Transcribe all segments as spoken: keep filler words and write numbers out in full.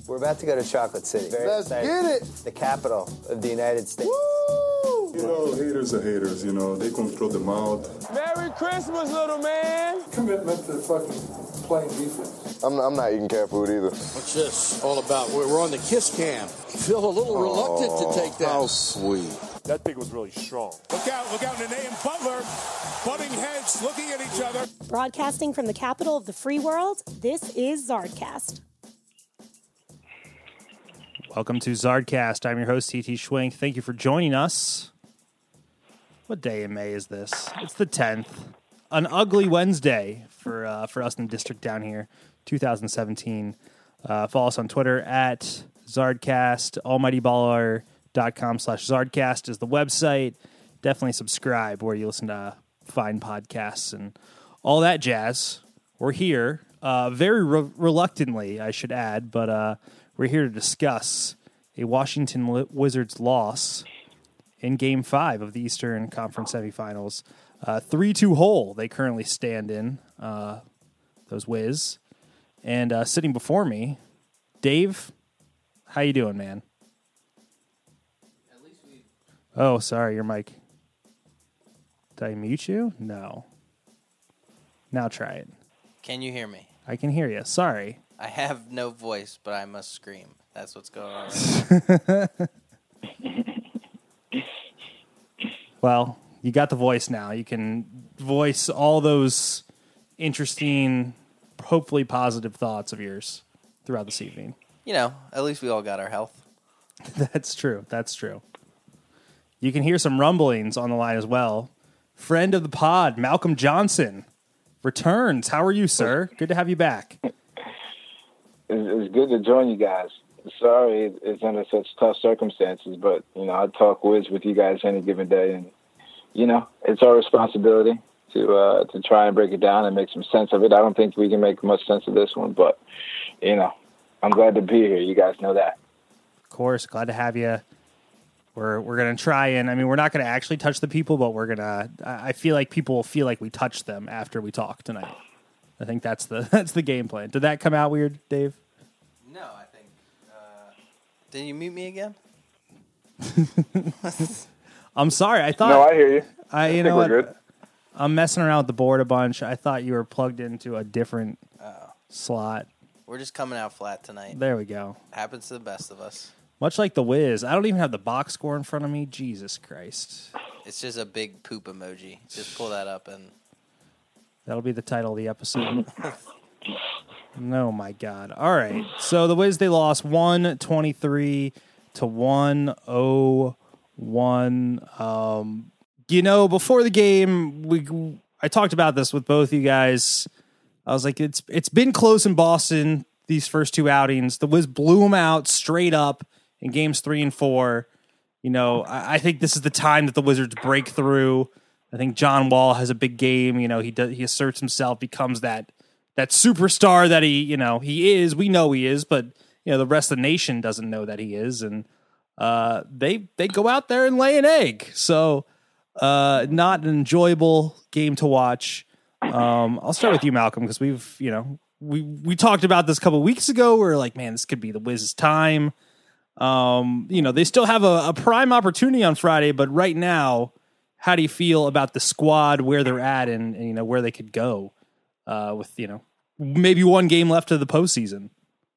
We're about to go to Chocolate City. Very Let's excited. get it. The capital of the United States. Woo! You know, haters are haters, you know. They control the mouth. Merry Christmas, little man. Commitment to fucking playing defense. I'm, I'm not eating cat food either. What's this all about? We're on the kiss cam. Feel a little reluctant oh, to take that. How sweet. That thing was really strong. Look out, look out, Nene and Butler butting heads, looking at each other. Broadcasting from the capital of the free world, this is Zardcast. Welcome to Zardcast. I'm your host, T T Schwenk. Thank you for joining us. What day in May is this? It's the tenth. An ugly Wednesday for uh, for us in the district down here, two thousand seventeen. Uh, follow us on Twitter at Zardcast. almightyballer.com slash Zardcast is the website. Definitely subscribe where you listen to fine podcasts and all that jazz. We're here, uh, very re- reluctantly, I should add, but uh, we're here to discuss a Washington Wizards loss in Game five of the Eastern Conference semifinals. Uh, three two hole they currently stand in, uh, those Wiz. And uh, sitting before me, Dave, how you doing, man? At least we... Oh, sorry, your mic. Did I mute you? No. Now try it. Can you hear me? I can hear you. Sorry. I have no voice, but I must scream. That's what's going on right now. Well, you got the voice now. You can voice all those interesting, hopefully positive thoughts of yours throughout this evening. You know, at least we all got our health. That's true. That's true. You can hear some rumblings on the line as well. Friend of the pod, Malcolm Johnson, returns. How are you, sir? Good to have you back. It's, it's good to join you guys. Sorry it's under such tough circumstances, but, you know, I talk Wiz with you guys any given day, and, you know, it's our responsibility to uh, to try and break it down and make some sense of it. I don't think we can make much sense of this one, but, you know, I'm glad to be here. You guys know that. Of course, glad to have you. We're we're gonna try and I mean we're not gonna actually touch the people, but we're gonna. I feel like people will feel like we touched them after we talk tonight. I think that's the that's the game plan. Did that come out weird, Dave? No, I think. Uh, did you mute me again? I'm sorry. I thought. No, I hear you. I you I know think we're what? good. I'm messing around with the board a bunch. I thought you were plugged into a different Oh. slot. We're just coming out flat tonight. There we go. Happens to the best of us. Much like the Wiz, I don't even have the box score in front of me. Jesus Christ. It's just a big poop emoji. Just pull that up and... That'll be the title of the episode. No, my God. All right. So the Wiz, they lost one twenty-three to one oh one. Um, you know, before the game, we I talked about this with both you guys. I was like, it's it's been close in Boston these first two outings. The Wiz blew them out straight up in games three and four. You know, I, I think this is the time that the Wizards break through. I think John Wall has a big game. You know, he does, he asserts himself, becomes that that superstar that he, you know, he is. We know he is, but you know, the rest of the nation doesn't know that he is, and uh, they they go out there and lay an egg. So, uh, not an enjoyable game to watch. Um, I'll start with you, Malcolm, because we've, you know, we we talked about this a couple of weeks ago. We were like, man, this could be the Wiz's time. Um, you know, they still have a, a prime opportunity on Friday, but right now, how do you feel about the squad, where they're at, and, and you know where they could go uh, with you know maybe one game left of the postseason?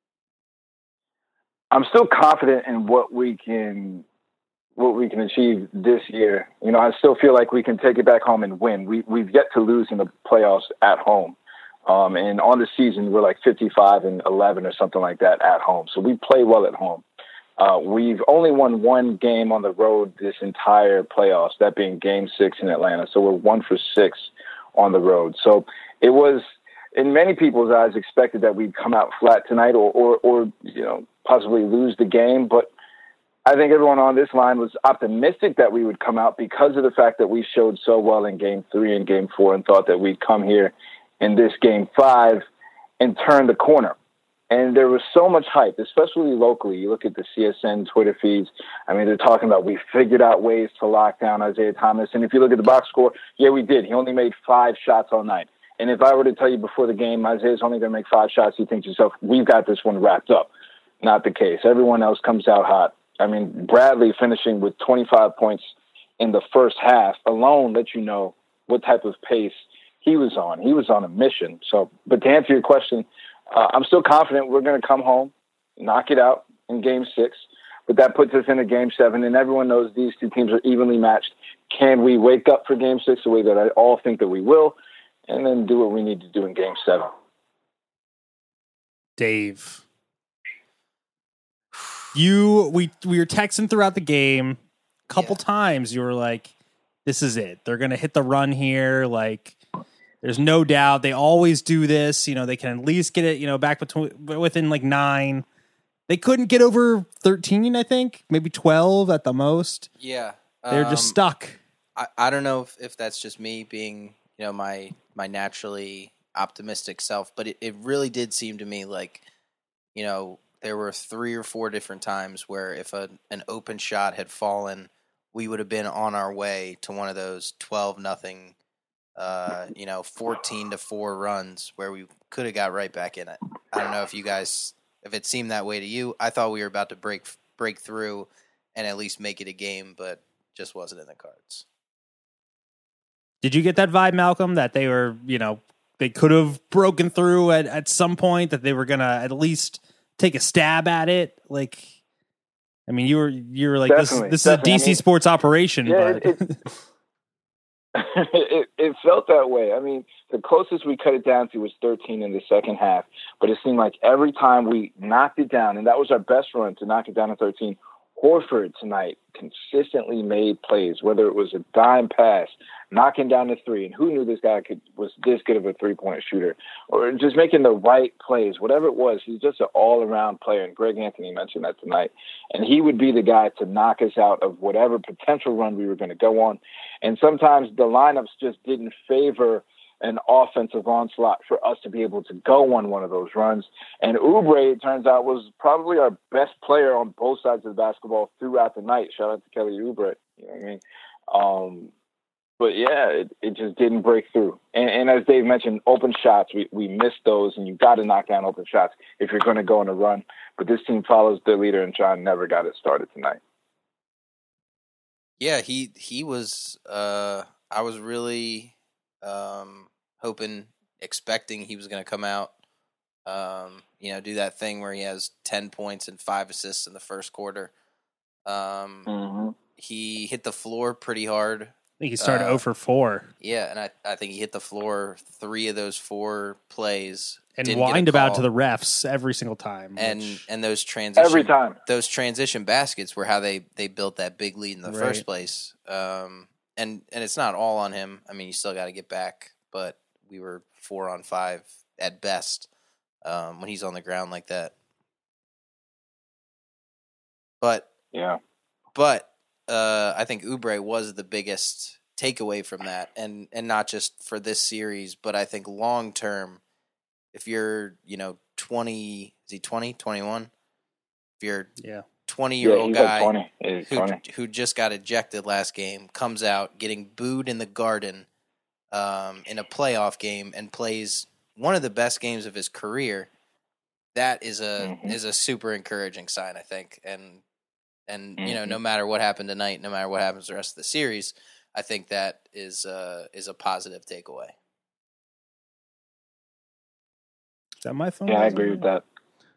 I'm still confident in what we can what we can achieve this year. You know, I still feel like we can take it back home and win. We we've yet to lose in the playoffs at home. Um, and on the season, we're like fifty-five and eleven or something like that at home. So we play well at home. Uh, we've only won one game on the road this entire playoffs, that being game six in Atlanta. So we're one for six on the road. So it was, in many people's eyes, expected that we'd come out flat tonight or, or, or you know, possibly lose the game. But I think everyone on this line was optimistic that we would come out because of the fact that we showed so well in game three and game four and thought that we'd come here in this game five and turn the corner. And there was so much hype, especially locally. You look at the C S N Twitter feeds. I mean, they're talking about we figured out ways to lock down Isaiah Thomas. And if you look at the box score, yeah, we did. He only made five shots all night. And if I were to tell you before the game, Isaiah's only going to make five shots, you think to yourself, we've got this one wrapped up. not the case. Everyone else comes out hot. I mean, Bradley finishing with twenty-five points in the first half alone lets you know what type of pace he was on. He was on a mission. So, but to answer your question, uh, I'm still confident we're going to come home, knock it out in game six, but that puts us in a game seven, and everyone knows these two teams are evenly matched. Can we wake up for game six the way that I all think that we will, and then do what we need to do in game seven? Dave, you, we, we were texting throughout the game a couple yeah. times. You were like, this is it. They're going to hit the run here. Like, there's no doubt. They always do this. You know, they can at least get it, you know, back between, within like nine. They couldn't get over thirteen, I think, maybe twelve at the most. Yeah. They're um, just stuck. I, I don't know if, if that's just me being, you know, my, my naturally optimistic self, but it, it really did seem to me like, you know, there were three or four different times where if a, an open shot had fallen, we would have been on our way to one of those twelve nothing, uh, you know, fourteen to four runs where we could have got right back in it. I don't know if you guys, if it seemed that way to you. I thought we were about to break break through and at least make it a game, but just wasn't in the cards. Did you get that vibe, Malcolm, that they were, you know, they could have broken through at, at some point, that they were going to at least take a stab at it? Like, I mean, you were you were like, definitely, this, this is a D C I mean, sports operation. Yeah, but. It, it, it, it felt that way. I mean, the closest we cut it down to was thirteen in the second half, but it seemed like every time we knocked it down, and that was our best run to knock it down to thirteen, Horford tonight consistently made plays, whether it was a dime pass, knocking down the three, and who knew this guy could was this good of a three-point shooter, or just making the right plays, whatever it was. He's just an all-around player, and Greg Anthony mentioned that tonight. And he would be the guy to knock us out of whatever potential run we were going to go on. And sometimes the lineups just didn't favor an offensive onslaught for us to be able to go on one of those runs. And Oubre, it turns out, was probably our best player on both sides of the basketball throughout the night. Shout out to Kelly Oubre. You know what I mean? Um, but yeah, it, it just didn't break through. And, and as Dave mentioned, open shots, we, we missed those, and you've got to knock down open shots if you're going to go on a run. But this team follows their leader, and John never got it started tonight. Yeah, he, he was, uh, I was really, um, hoping, expecting he was going to come out, um, you know, do that thing where he has ten points and five assists in the first quarter. Um, mm-hmm. He hit the floor pretty hard. I think he started uh, zero for four. Yeah, and I, I think he hit the floor three of those four plays. And whined about to the refs every single time. And which... and those transition every time. Those transition baskets were how they, they built that big lead in the right. first place. Um, and, and it's not all on him. I mean, you still got to get back, but we were four on five at best um, when he's on the ground like that. But yeah, but uh, I think Oubre was the biggest takeaway from that, and and not just for this series, but I think long term. If you're, you know, twenty, is he twenty, twenty-one? If you're yeah. twenty-year-old yeah, guy yeah, who, who just got ejected last game, comes out getting booed in the Garden um, in a playoff game and plays one of the best games of his career, that is a mm-hmm. is a super encouraging sign, I think. And, and mm-hmm. you know, no matter what happened tonight, no matter what happens the rest of the series, I think that is, uh, is a positive takeaway. Is that my phone? Yeah, I agree with that.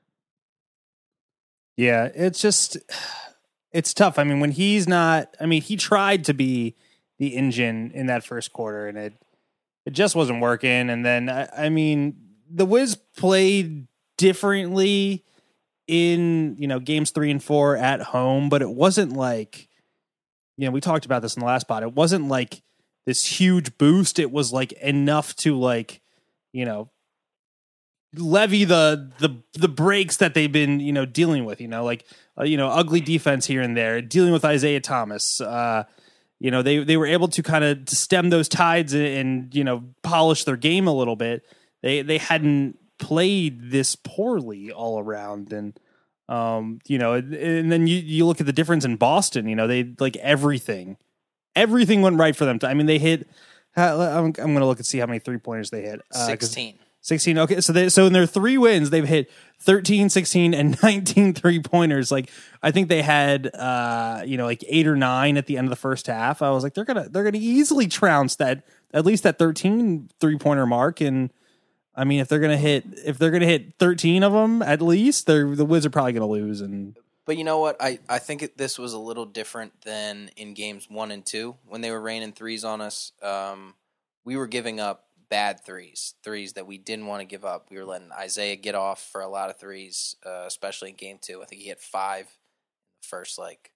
Yeah, it's just, it's tough. I mean, when he's not, I mean, he tried to be the engine in that first quarter, and it it just wasn't working. And then, I, I mean, the Wiz played differently in, you know, games three and four at home, but it wasn't like, you know, we talked about this in the last pod. It wasn't like this huge boost. It was like enough to, like, you know, levy the the the breaks that they've been, you know, dealing with, you know, like uh, you know, ugly defense here and there, dealing with Isaiah Thomas. Uh, you know, they they were able to kind of stem those tides and, and you know, polish their game a little bit. They they hadn't played this poorly all around, and um, you know, and then you you look at the difference in Boston. You know, they like everything, everything went right for them. I mean, they hit. I'm, I'm going to look and see how many three pointers they hit. Uh, sixteen. sixteen. Okay, so they, so in their three wins, they've hit thirteen, sixteen, and nineteen three-pointers. Like, I think they had, uh, you know, like eight or nine at the end of the first half. I was like, they're gonna they're gonna easily trounce that at least that thirteen three-pointer mark. And I mean, if they're gonna hit if they're gonna hit thirteen of them at least, they're the Wizards are probably gonna lose. And but you know what? I I think it, this was a little different than in games one and two when they were raining threes on us. Um, we were giving up bad threes, threes that we didn't want to give up. We were letting Isaiah get off for a lot of threes, uh, especially in game two. I think he had five in the first like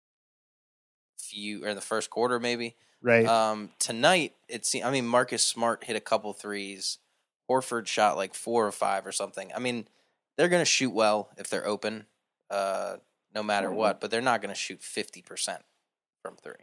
few or in the first quarter, maybe. Right. Um, tonight, it seemed. I mean, Marcus Smart hit a couple threes. Horford shot like four or five or something. I mean, they're going to shoot well if they're open, uh, no matter mm-hmm. what. But they're not going to shoot fifty percent from three.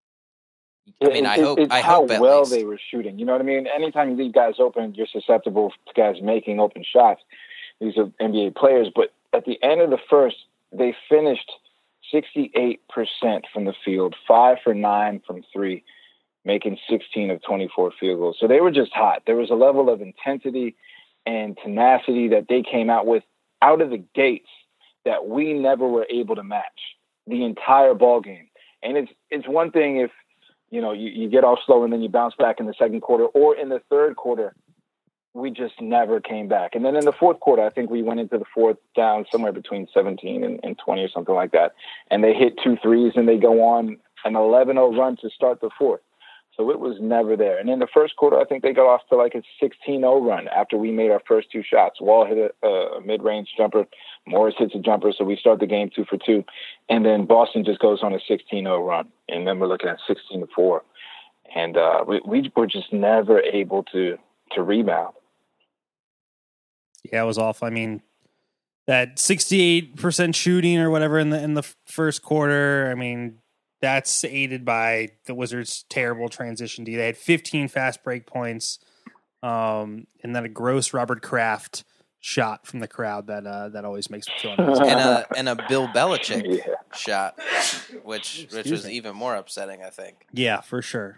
I mean, it, I it, hope. It's I how hope at well least. they were shooting. You know what I mean? Anytime you leave guys open, you're susceptible to guys making open shots. These are N B A players. But at the end of the first, they finished sixty-eight percent from the field, five for nine from three, making sixteen of twenty-four field goals. So they were just hot. There was a level of intensity and tenacity that they came out with out of the gates that we never were able to match the entire ball game. And it's it's one thing if, you know, you, you get off slow and then you bounce back in the second quarter, or in the third quarter, we just never came back. And then in the fourth quarter, I think we went into the fourth down somewhere between seventeen and, and twenty or something like that. And they hit two threes and they go on an eleven oh run to start the fourth. So it was never there. And in the first quarter, I think they got off to like a sixteen oh run after we made our first two shots. Wall hit a, a mid-range jumper. Morris hits a jumper, so we start the game two for two. And then Boston just goes on a sixteen oh run. And then we're looking at sixteen to four. And uh, we, we were just never able to to rebound. Yeah, it was awful. I mean, that sixty-eight percent shooting or whatever in the in the first quarter, I mean, that's aided by the Wizards' terrible transition D. They had fifteen fast break points, um, and then a gross Robert Kraft shot from the crowd that uh, that always makes me feel and a and a Bill Belichick yeah. shot, which which was me. even more upsetting, I think. Yeah, for sure.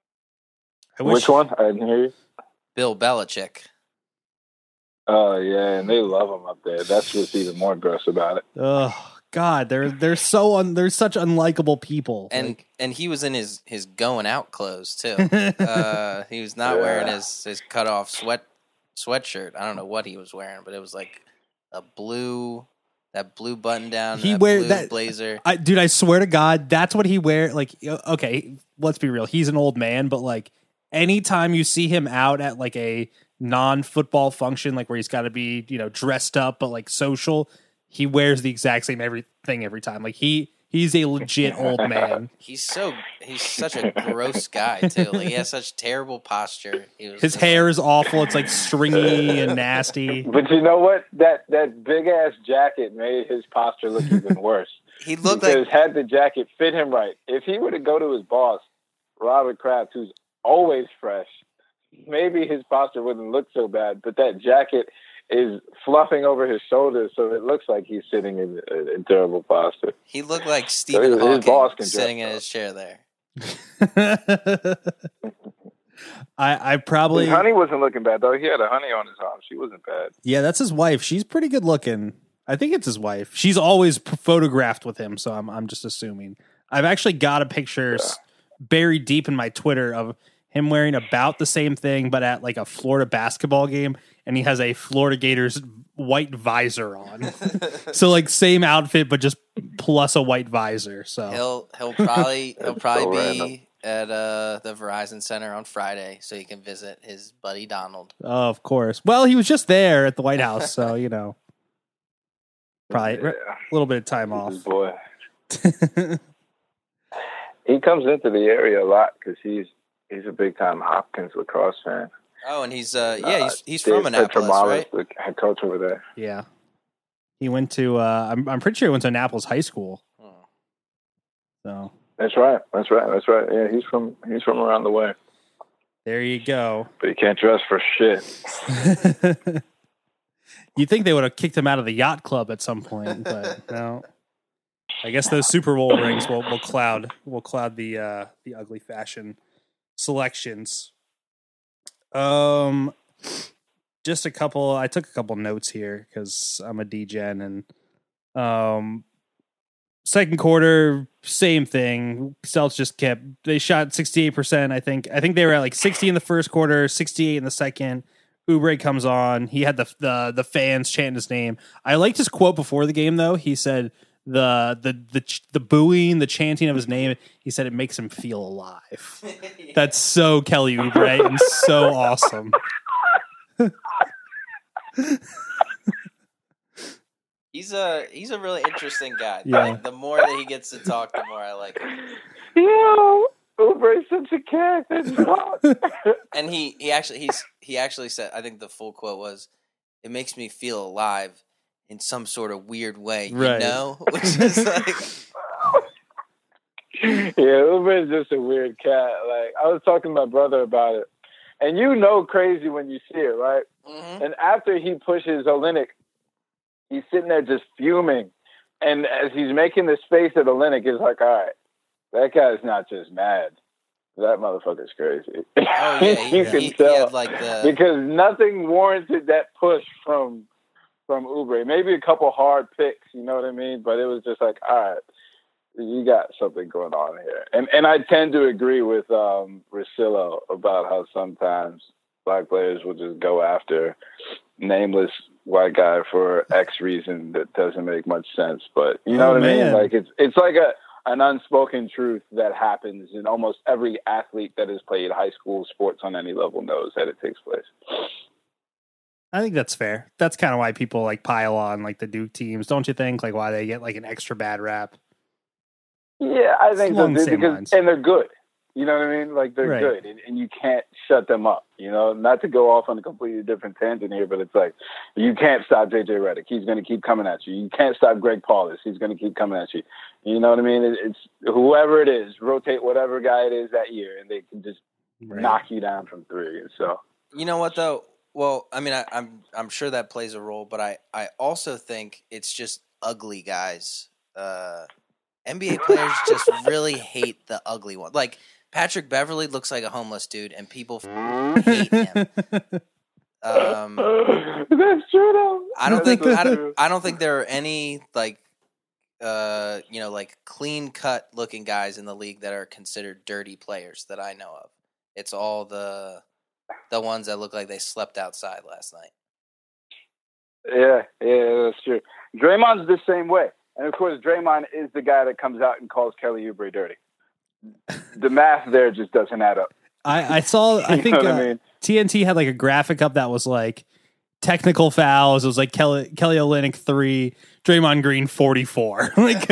I Which wish, one? I didn't hear you. Bill Belichick. Oh, yeah, and they love him up there. That's what's even more gross about it. Oh God, they're they're so un, they're such unlikable people. And like, and he was in his, his going out clothes too. uh, he was not Yeah. wearing his, his cut off sweat sweatshirt. I don't know what he was wearing, but it was like a blue that blue button down. He that wear blue that blazer. I, dude, I swear to God, that's what he wear. Like, okay, let's be real. He's an old man, but like, anytime you see him out at like a non-football function, like where he's got to be, you know, dressed up but like social, he wears the exact same everything every time. Like he he's a legit old man. He's so he's such a gross guy too. Like he has such terrible posture. He was His just hair like, is awful. It's like stringy and nasty. But you know what? That that big ass jacket made his posture look even worse. he looked because like had the jacket fit him right, if he were to go to his boss, Robert Kraft, who's always fresh, maybe his posture wouldn't look so bad. But that jacket is fluffing over his shoulders, so it looks like he's sitting in a, a terrible posture. he looked like Stephen his- his boss Hawking can sitting in dress his chair there. I I probably His honey wasn't looking bad though. He had a honey on his arm. She wasn't bad. yeah, that's his wife. She's pretty good looking. I think it's his wife. She's always p- photographed with him, so I'm I'm just assuming. I've actually got a picture Yeah. s- buried deep in my Twitter of him wearing about the same thing, but at like a Florida basketball game, and he has a Florida Gators white visor on. So like same outfit, but just plus a white visor. So He'll he'll probably he'll That's probably so be random. at uh, the Verizon Center on Friday, so he can visit his buddy Donald. oh, of course. Well, he was just there at the White House, so you know, probably Yeah. a little bit of time off. His boy. He comes into the area a lot because he's he's a big time Hopkins lacrosse fan. Oh, and he's uh yeah he's he's Dave from Annapolis, Petromalis, right? the head coach over there. Yeah, he went to. Uh, I'm I'm pretty sure he went to Annapolis High School. Hmm. So That's right. That's right. That's right. Yeah, he's from he's from around the way, there you go. but he can't dress for shit. You'd think they would have kicked him out of the yacht club at some point, but no. I guess those Super Bowl rings will, will cloud will cloud the uh, the ugly fashion selections. Um, just a couple. I took a couple notes here because I'm a D-gen, and um, second quarter, same thing. Celtics just kept. They shot sixty-eight percent. I think. I think they were at like sixty in the first quarter, sixty-eight in the second. Oubre comes on. He had the the the fans chanting his name. I liked his quote before the game though. He said the the the the booing, the chanting of his name. He said it makes him feel alive. Yeah. That's so Kelly Oubre and so awesome. He's a he's a really interesting guy. Yeah. Like, the more that he gets to talk, the more I like him. Yo, Oubre's such a character. And he, he actually he's he actually said, I think the full quote was, "It makes me feel alive in some sort of weird way," you right. know, which is like. Yeah, Oubre is just a weird cat. Like I was talking to my brother about it, and you know, crazy when you see it, right? Mm-hmm. And after he pushes Olynyk, he's sitting there just fuming, and as he's making this face at Olynyk, he's like, "All right, that guy's not just mad. That motherfucker's crazy." Oh yeah, he, you he, can he, tell he had like the because nothing warranted that push from from Oubre. Maybe a couple hard picks, you know what I mean? But it was just like, all right, you got something going on here. And and I tend to agree with um, Russillo about how sometimes black players will just go after nameless white guy for X reason that doesn't make much sense. But you know oh, what I man. mean? Like it's it's like a an unspoken truth that happens, and almost every athlete that has played high school sports on any level knows that it takes place. I think that's fair. That's kind of why people like pile on like the Duke teams, don't you think? Like why they get like an extra bad rap. Yeah, I think so, because lines. And they're good. You know what I mean? Like they're right. good, and, and you can't shut them up. You know, not to go off on a completely different tangent here, but it's like you can't stop J J Redick. He's going to keep coming at you. You can't stop Greg Paulus. He's going to keep coming at you. You know what I mean? It, it's whoever it is, rotate whatever guy it is that year, and they can just right. knock you down from three. And so, you know what though? Well, I mean, I, I'm I'm sure that plays a role, but I, I also think it's just ugly guys. Uh, N B A players just really hate the ugly one. Like Patrick Beverley looks like a homeless dude, and people f- hate him. Um, That's true, though. I don't That's think so I don't, true. I don't think there are any like uh, you know like clean cut looking guys in the league that are considered dirty players that I know of. It's all the the ones that look like they slept outside last night. Yeah, yeah, that's true. Draymond's the same way. And, of course, Draymond is the guy that comes out and calls Kelly Oubre dirty. The math there just doesn't add up. I, I saw, I think uh, I mean? T N T had like a graphic up that was like technical fouls. It was like Kelly, Kelly Olynyk three, Draymond Green forty-four. Like,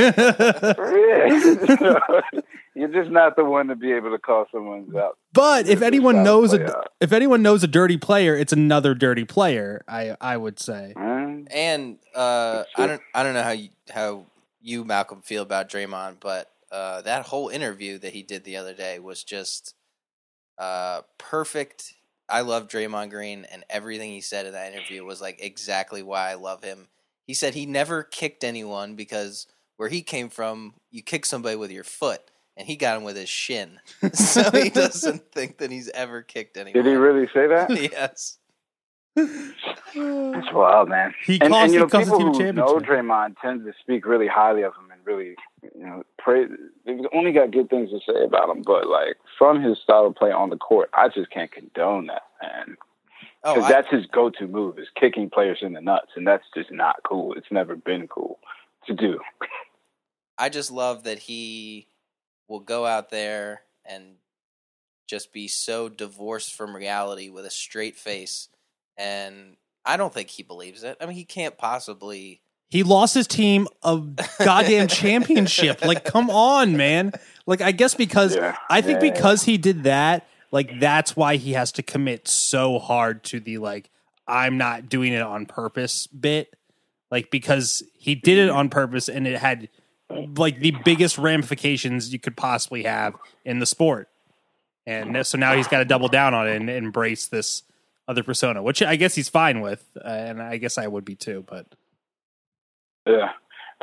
you're just not the one to be able to call someone's out. But if anyone knows a, out. if anyone knows a dirty player, it's another dirty player. I I would say. Mm. And uh, I don't I don't know how you, how you Malcolm feel about Draymond, but uh, that whole interview that he did the other day was just uh, perfect. I love Draymond Green, and everything he said in that interview was like exactly why I love him. He said he never kicked anyone because where he came from, you kick somebody with your foot. And he got him with his shin. So he doesn't think that he's ever kicked anyone. Did he really say that? Yes. That's wild, man. He and, cost, and you know, he cost people the team who championship. know Draymond tend to speak really highly of him and really, you know, praise. They've only got good things to say about him. But, like, from his style of play on the court, I just can't condone that, man. Because oh, that's his go-to move, is kicking players in the nuts. And that's just not cool. It's never been cool to do. I just love that he will go out there and just be so divorced from reality with a straight face. And I don't think he believes it. I mean, he can't possibly. He lost his team a goddamn championship. Like, come on, man. Like, I guess because yeah. I think yeah, because yeah. he did that, like, that's why he has to commit so hard to the, like, I'm not doing it on purpose bit. Like, because he did it on purpose and it had like the biggest ramifications you could possibly have in the sport. And so now he's got to double down on it and embrace this other persona, which I guess he's fine with. Uh, and I guess I would be too, but yeah.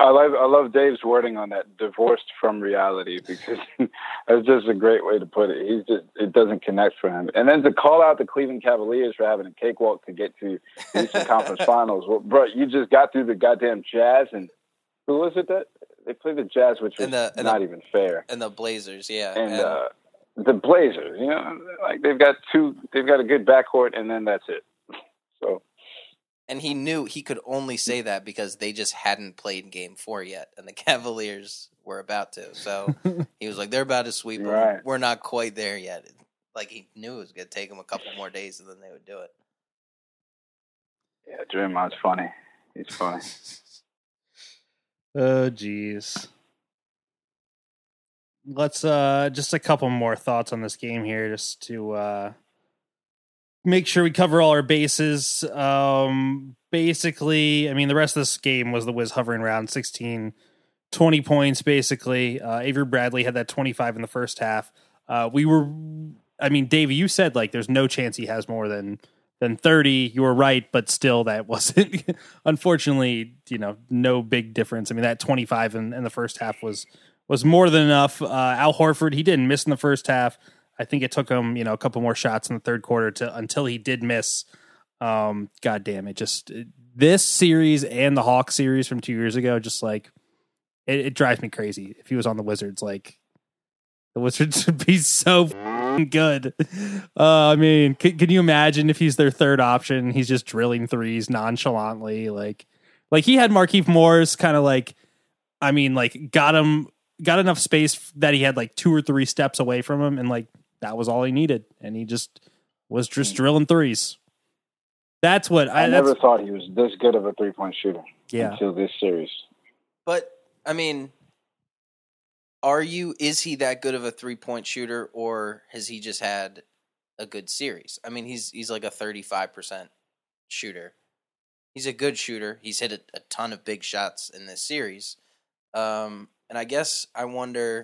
I love I love Dave's wording on that, divorced from reality, because that's just a great way to put it. He's just it doesn't connect for him. And then to call out the Cleveland Cavaliers for having a cakewalk to get to the Eastern Conference Finals. Well, bro, you just got through the goddamn Jazz, and who was it that they played the Jazz, which was and the, and not the, even fair. And the Blazers, yeah, and, and uh, the Blazers, you know, like they've got two, they've got a good backcourt, and then that's it. So. And he knew he could only say that because they just hadn't played game four yet, and the Cavaliers were about to. So he was like, they're about to sweep them. Right. We're not quite there yet. Like, he knew it was going to take them a couple more days, and then they would do it. Yeah, Draymond's funny. He's funny. Oh, geez. Let's, uh, just a couple more thoughts on this game here, just to, uh, make sure we cover all our bases. Um, basically, I mean, the rest of this game was the Wiz hovering around sixteen, twenty points, basically. Uh, Avery Bradley had that twenty-five in the first half. Uh, we were, I mean, Dave, you said, like, there's no chance he has more than, than thirty. You were right, but still, that wasn't, unfortunately, you know, no big difference. I mean, that twenty-five in, in the first half was, was more than enough. Uh, Al Horford, he didn't miss in the first half. I think it took him, you know, a couple more shots in the third quarter to until he did miss. Um, God damn it! Just it, this series and the Hawks series from two years ago, just like it, it drives me crazy. If he was on the Wizards, like the Wizards would be so good. Uh, I mean, can, can you imagine if he's their third option? He's just drilling threes nonchalantly, like like he had Markieff Morris kind of like, I mean, like got him got enough space that he had like two or three steps away from him, and like. That was all he needed, and he just was just drilling threes. That's what I, I never thought he was this good of a three-point shooter yeah. until this series. But I mean, are you? Is he that good of a three-point shooter, or has he just had a good series? I mean, he's he's like a thirty-five percent shooter. He's a good shooter. He's hit a, a ton of big shots in this series, um, and I guess I wonder.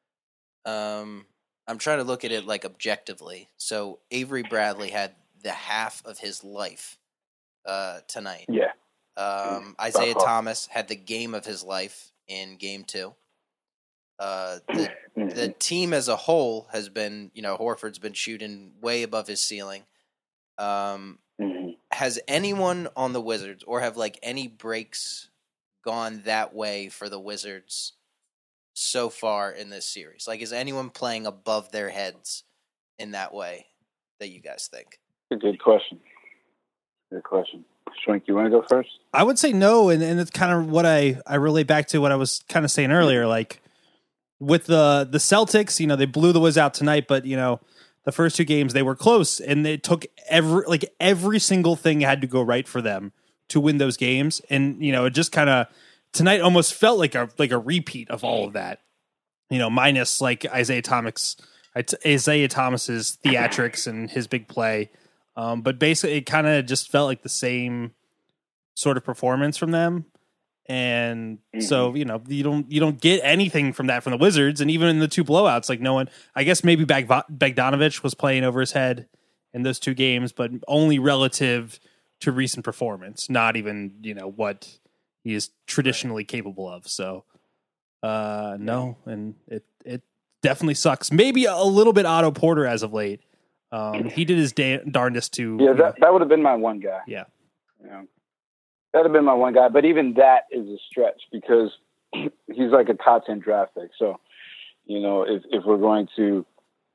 Um, I'm trying to look at it like objectively. So Avery Bradley had the half of his life uh, tonight. Yeah. Um, Isaiah Thomas had the game of his life in game two. Uh, the, the team as a whole has been, you know, Horford's been shooting way above his ceiling. Um, mm-hmm. Has anyone on the Wizards, or have like any breaks gone that way for the Wizards so far in this series? Like, is anyone playing above their heads in that way that you guys think? A good question. Good question. Schwenk, you want to go first? I would say no, and, and it's kind of what I, I relate back to what I was kind of saying earlier. Like, with the, the Celtics, you know, they blew the Wiz out tonight, but, you know, the first two games, they were close, and it took every, like, every single thing had to go right for them to win those games. And, you know, it just kind of, tonight almost felt like a like a repeat of all of that, you know, minus like Isaiah Thomas, Isaiah Thomas's theatrics and his big play. Um, but basically, it kind of just felt like the same sort of performance from them. And mm-hmm. so, you know, you don't you don't get anything from that from the Wizards. And even in the two blowouts, like no one, I guess maybe Bag- Bogdanović was playing over his head in those two games, but only relative to recent performance, not even, you know, what he is traditionally capable of. So, uh, no, and it it definitely sucks. Maybe a little bit Otto Porter as of late. Um, he did his da- darndest to. Yeah, that, that would have been my one guy. Yeah. You know, that would have been my one guy. But even that is a stretch because he's like a top ten draft pick. So, you know, if, if we're going to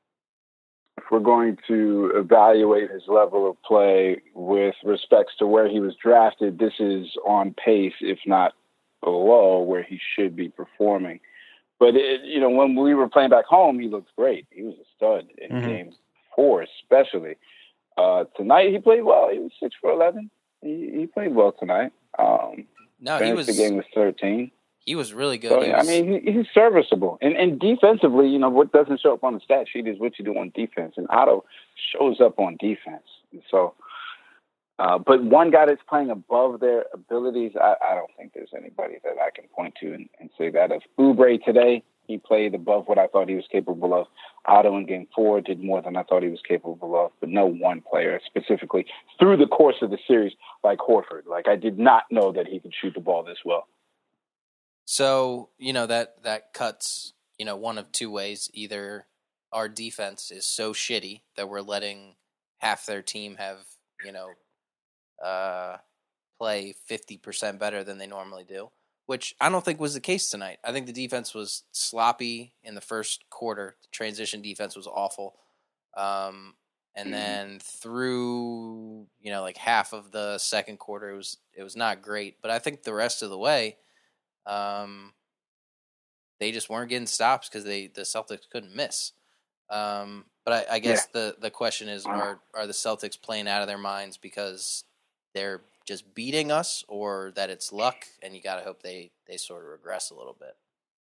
if we're going to evaluate his level of play with respects to where he was drafted, this is on pace, if not below, where he should be performing. But, it, you know, when we were playing back home, he looked great. He was a stud in mm-hmm. game four, especially. Uh, tonight, he played well. He was six for eleven. He, he played well tonight. Um, no, he was. The game was thirteen. He was really good. So, was... I mean, he, he's serviceable. And, and defensively, you know, what doesn't show up on the stat sheet is what you do on defense. And Otto shows up on defense. And so, uh, but one guy that's playing above their abilities, I, I don't think there's anybody that I can point to and, and say that of. Oubre today, he played above what I thought he was capable of. Otto in game four did more than I thought he was capable of, but no one player specifically through the course of the series like Horford. Like, I did not know that he could shoot the ball this well. So, you know, that, that cuts, you know, one of two ways. Either our defense is so shitty that we're letting half their team have, you know, uh, play fifty percent better than they normally do, which I don't think was the case tonight. I think the defense was sloppy in the first quarter. The transition defense was awful. Um, and then through, you know, like half of the second quarter, it was, it was not great, but I think the rest of the way, um, they just weren't getting stops because they, the Celtics couldn't miss. Um, but I, I guess yeah. the, the question is, are, are the Celtics playing out of their minds because they're just beating us, or that it's luck, and you got to hope they, they sort of regress a little bit?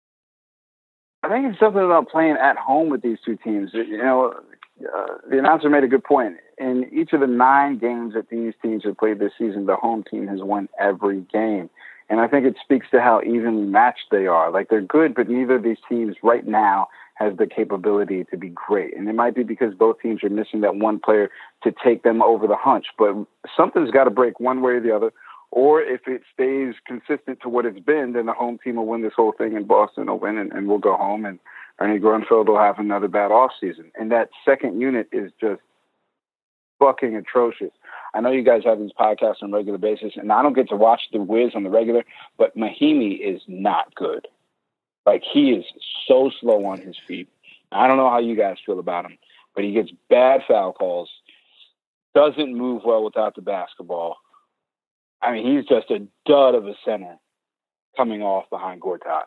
I think it's something about playing at home with these two teams. You know, uh, the announcer made a good point. In each of the nine games that these teams have played this season, the home team has won every game. And I think it speaks to how evenly matched they are. Like, they're good, but neither of these teams right now has the capability to be great. And it might be because both teams are missing that one player to take them over the hunch. But something's got to break one way or the other. Or if it stays consistent to what it's been, then the home team will win this whole thing and Boston will win, and, and we'll go home, and Ernie Grunfeld will have another bad offseason. And that second unit is just fucking atrocious. I know you guys have these podcasts on a regular basis, and I don't get to watch the Wiz on the regular, but Mahinmi is not good. Like, he is so slow on his feet. I don't know how you guys feel about him, but he gets bad foul calls, doesn't move well without the basketball. I mean, he's just a dud of a center coming off behind Gortat.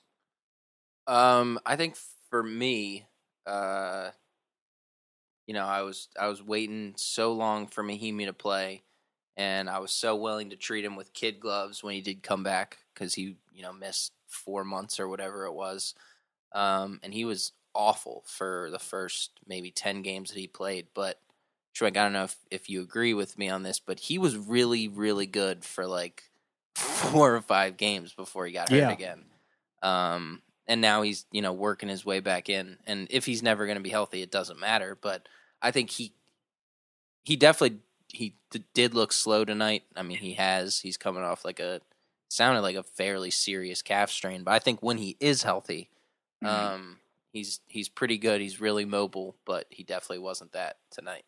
Um, I think for me, uh, you know, I was I was waiting so long for Mahinmi to play, and I was so willing to treat him with kid gloves when he did come back because he, you know, missed four months or whatever it was. Um, and he was awful for the first maybe ten games that he played. But, Schwenk, I don't know if, if you agree with me on this, but he was really, really good for like four or five games before he got hurt yeah. again. Um, and now he's, you know, working his way back in. And if he's never going to be healthy, it doesn't matter. But I think he he definitely he d- did look slow tonight. I mean, he has. He's coming off like a sounded like a fairly serious calf strain. But I think when he is healthy, mm-hmm. um, he's he's pretty good. He's really mobile, but he definitely wasn't that tonight.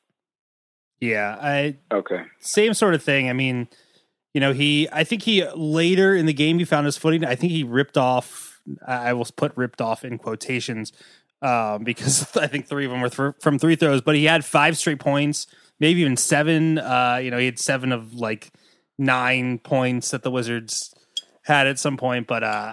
Yeah, I okay. Same sort of thing. I mean, you know, he. I think he later in the game he found his footing. I think he ripped off. I will put ripped off in quotations um, because I think three of them were th- from three throws. But he had five straight points, maybe even seven. Uh, you know, he had seven of like nine points that the Wizards had at some point. But uh,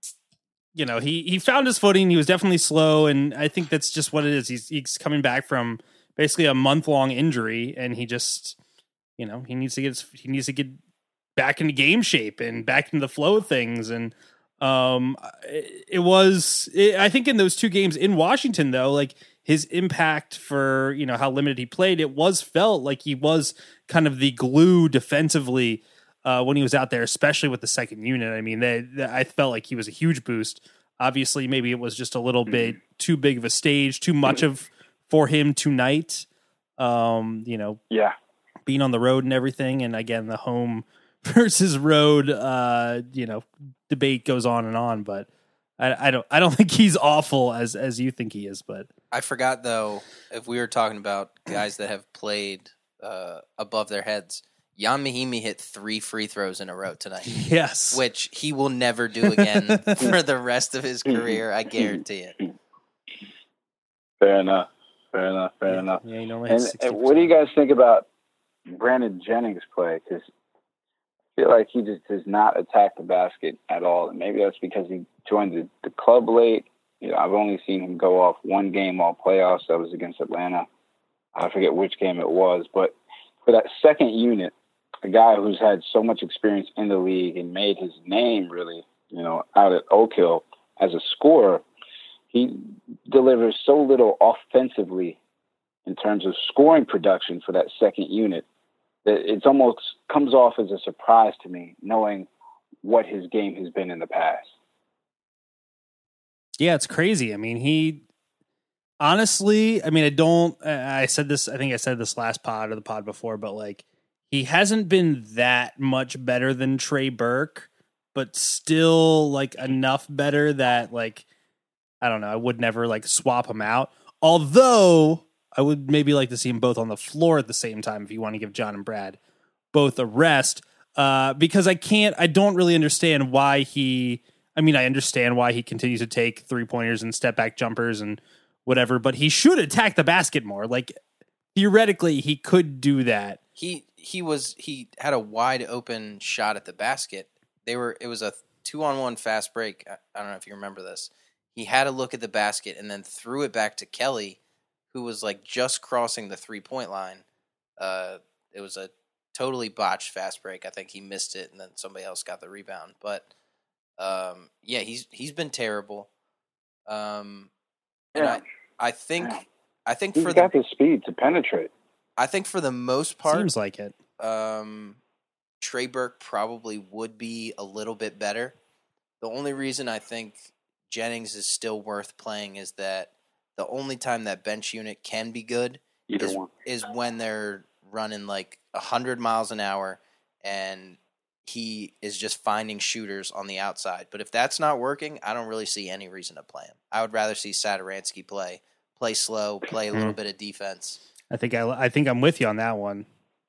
you know, he he found his footing. He was definitely slow, and I think that's just what it is. He's he's coming back from basically a month long injury, and he just, you know, he needs to get he needs to get back into game shape and back into the flow of things. And um, it, it was, it, I think in those two games in Washington, though, like his impact for, you know, how limited he played, it was felt like he was kind of the glue defensively uh, when he was out there, especially with the second unit. I mean, they, they, I felt like he was a huge boost. Obviously, maybe it was just a little bit too big of a stage, too much of for him tonight. Um, you know, yeah, being on the road and everything. And again, the home versus road, uh, you know, debate goes on and on, but I, I don't, I don't think he's awful as, as you think he is, but I forgot though, if we were talking about guys that have played, uh, above their heads, Jan Mahinmi hit three free throws in a row tonight. Yes. Which he will never do again for the rest of his career. I guarantee it. Fair enough. Fair enough. Fair yeah. enough. Yeah, you know, and, and what do you guys think about Brandon Jennings' play? Because I feel like he just does not attack the basket at all. And maybe that's because he joined the, the club late. You know, I've only seen him go off one game all playoffs. That was against Atlanta. I forget which game it was. But for that second unit, a guy who's had so much experience in the league and made his name really, you know, out at Oak Hill as a scorer, he delivers so little offensively in terms of scoring production for that second unit that it's almost comes off as a surprise to me, knowing what his game has been in the past. Yeah, it's crazy. I mean, he honestly, I mean, I don't, I said this, I think I said this last pod or the pod before, but like, he hasn't been that much better than Trey Burke, but still like enough better that like I don't know, I would never like swap them out. Although I would maybe like to see them both on the floor at the same time if you want to give John and Brad both a rest. Uh, because I can't, I don't really understand why he, I mean, I understand why he continues to take three pointers and step back jumpers and whatever, but he should attack the basket more. Like theoretically he could do that. He, he was, he had a wide open shot at the basket. They were, it was a two on one fast break. I, I don't know if you remember this. He had a look at the basket and then threw it back to Kelly, who was like just crossing the three point line. Uh, it was a totally botched fast break. I think he missed it, and then somebody else got the rebound. But um, yeah, he's he's been terrible. Um, and yeah. I I think yeah. I think he's for got the, the speed to penetrate. I think for the most part, seems like it. Um, Trey Burke probably would be a little bit better. The only reason I think Jennings is still worth playing is that the only time that bench unit can be good is, is when they're running like one hundred miles an hour and he is just finding shooters on the outside. But if that's not working, I don't really see any reason to play him. I would rather see Satoransky play, play slow, play a little mm. bit of defense. I think I, I think I'm with you on that one.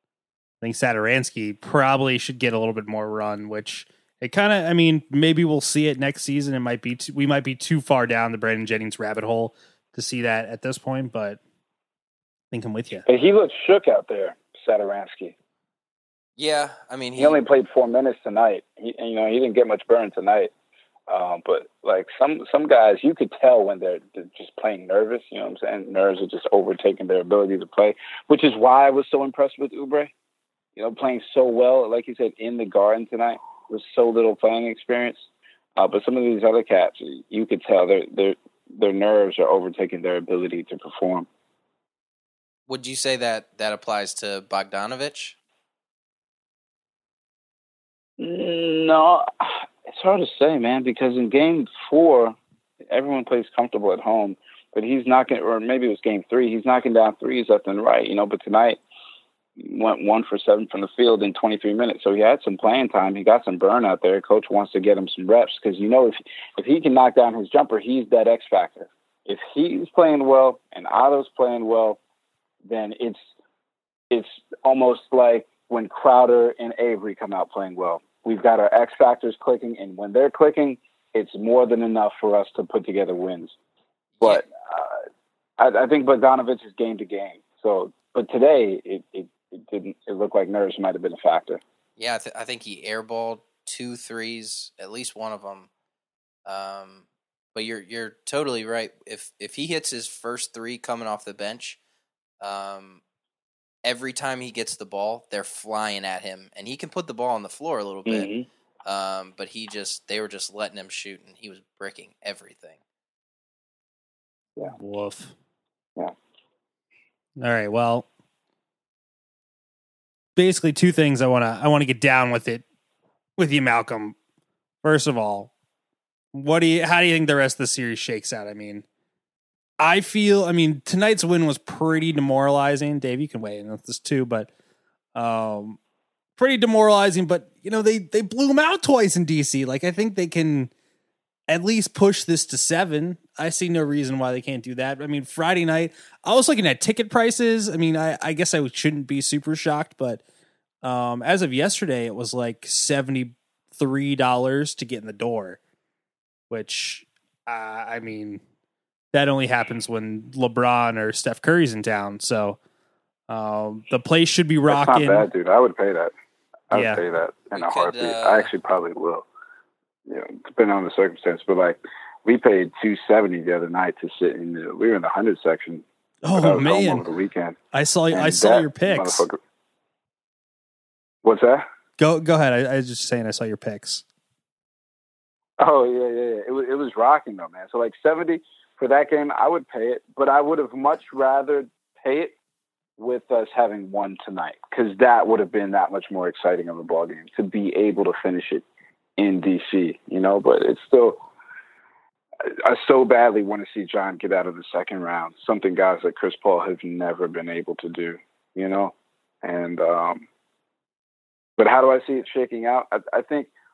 I think Satoransky probably should get a little bit more run, which it kind of, I mean, maybe we'll see it next season. It might be, too, we might be too far down the Brandon Jennings rabbit hole to see that at this point, but I think I'm with you. Hey, he looked shook out there, Satoransky. Yeah, I mean, he, he, he only played four minutes tonight. He, you know, he didn't get much burn tonight. Um, but like some some guys, you could tell when they're, they're just playing nervous. You know what I'm saying? Nerves are just overtaking their ability to play, which is why I was so impressed with Oubre. You know, playing so well, like you said, in the Garden tonight with so little playing experience. Uh, but some of these other cats, you could tell their their their nerves are overtaking their ability to perform. Would you say that that applies to Bogdanovich? No, it's hard to say, man, because in game four, everyone plays comfortable at home, but he's knocking, or maybe it was game three, he's knocking down threes left and right, you know, but tonight went one for seven from the field in twenty-three minutes. So he had some playing time. He got some burn out there. Coach wants to get him some reps because, you know, if if he can knock down his jumper, he's that X factor. If he's playing well and Otto's playing well, then it's it's almost like when Crowder and Avery come out playing well. We've got our X factors clicking, and when they're clicking, it's more than enough for us to put together wins. But uh, I, I think Bogdanovich is game to game. So, but today it, it, it didn't. It looked like nerves might have been a factor. Yeah, I, th- I think he airballed two threes, at least one of them. Um, but you're you're totally right. If if he hits his first three coming off the bench, um. every time he gets the ball, they're flying at him, and he can put the ball on the floor a little bit. Mm-hmm. Um, but he just, they were just letting him shoot, and he was bricking everything. Yeah. Woof. Yeah. All right. Well, basically two things I want to, I want to get down with it with you, Malcolm. First of all, what do you, how do you think the rest of the series shakes out? I mean, I feel, I mean, tonight's win was pretty demoralizing. Dave, you can weigh in on this too, but um, pretty demoralizing. But, you know, they, they blew them out twice in D C. Like, I think they can at least push this to seven. I see no reason why they can't do that. I mean, Friday night, I was looking at ticket prices. I mean, I, I guess I shouldn't be super shocked, but um, as of yesterday, it was like seventy-three dollars to get in the door, which, uh, I mean... that only happens when LeBron or Steph Curry's in town. So um, the place should be rocking. That's not bad, dude. I would pay that. I would yeah. pay that in we a could, heartbeat. uh... I actually probably will. You know, depending on the circumstance. But like, we paid two seventy the other night to sit in the. We were in the hundred section. Oh man! Over the weekend, I saw. I saw your picks. What's that? Go go ahead. I, I was just saying. I saw your picks. Oh yeah, yeah, yeah. It was it was rocking though, man. So like seventy. For that game, I would pay it, but I would have much rather pay it with us having won tonight, because that would have been that much more exciting of a ball game to be able to finish it in D C, you know. But it's still, I so badly want to see John get out of the second round, something guys like Chris Paul have never been able to do, you know. And um, but how do I see it shaking out? I, I think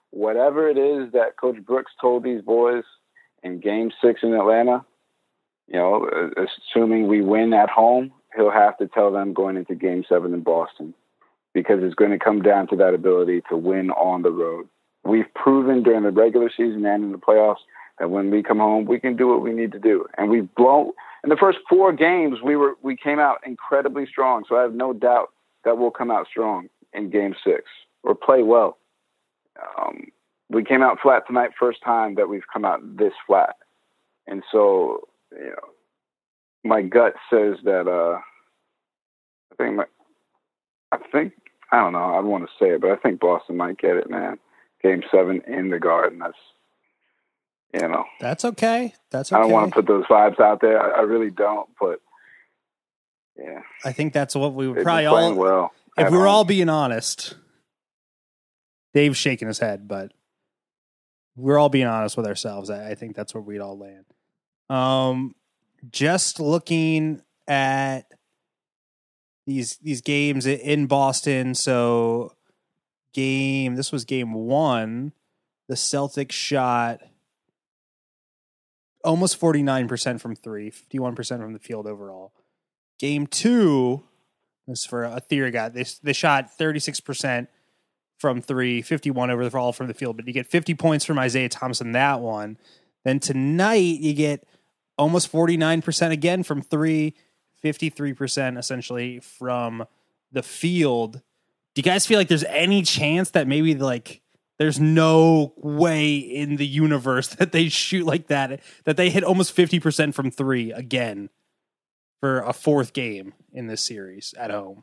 whatever it is that Coach Brooks told these boys in Game Six in Atlanta, you know, assuming we win at home, he'll have to tell them going into Game Seven in Boston, because it's going to come down to that ability to win on the road. We've proven during the regular season and in the playoffs that when we come home, we can do what we need to do. And we've blown in the first four games. We were we came out incredibly strong. So I have no doubt that we'll come out strong in Game Six or play well. Um, we came out flat tonight, first time that we've come out this flat. And so, you know, my gut says that. Uh, I think my, I think I don't know. I don't want to say it, but I think Boston might get it, man. Game Seven in the Garden. That's. You know, that's okay. That's okay. I don't want to put those vibes out there. I, I really don't. But yeah, I think that's what we would They've probably been playing all. Well, if we were home. all being honest, Dave's shaking his head, but we're all being honest with ourselves. I, I think that's where we'd all land. Um, just looking at these these games in Boston. So, game. This was game one. The Celtics shot almost forty-nine percent from three, fifty-one percent from the field overall. Game two, this is for a theory guy, they, they shot thirty-six percent from three, fifty-one overall from the field, but you get fifty points from Isaiah Thompson that one. Then tonight, you get almost forty-nine percent again from three, fifty-three percent essentially from the field. Do you guys feel like there's any chance that maybe like there's no way in the universe that they shoot like that, that they hit almost fifty percent from three again for a fourth game in this series at home?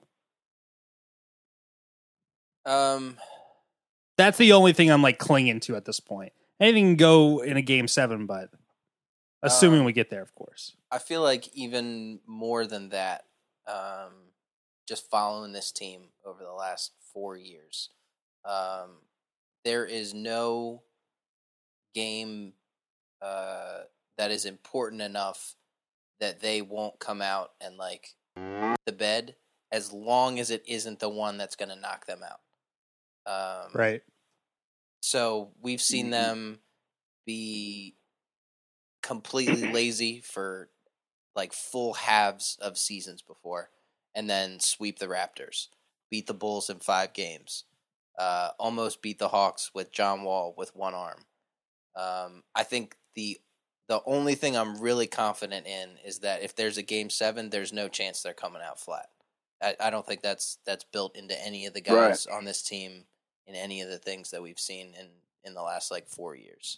Um, That's the only thing I'm like clinging to at this point. Anything can go in a game seven, but assuming um, we get there, of course. I feel like even more than that, um, just following this team over the last four years, um, there is no game uh, that is important enough that they won't come out and like the bed, as long as it isn't the one that's going to knock them out. Um, right. So we've seen them be completely lazy for like full halves of seasons before, and then sweep the Raptors, beat the Bulls in five games. Uh, almost beat the Hawks with John Wall with one arm. Um, I think the the only thing I'm really confident in is that if there's a game seven, there's no chance they're coming out flat. I, I don't think that's that's built into any of the guys right. on this team in any of the things that we've seen in, in the last like four years.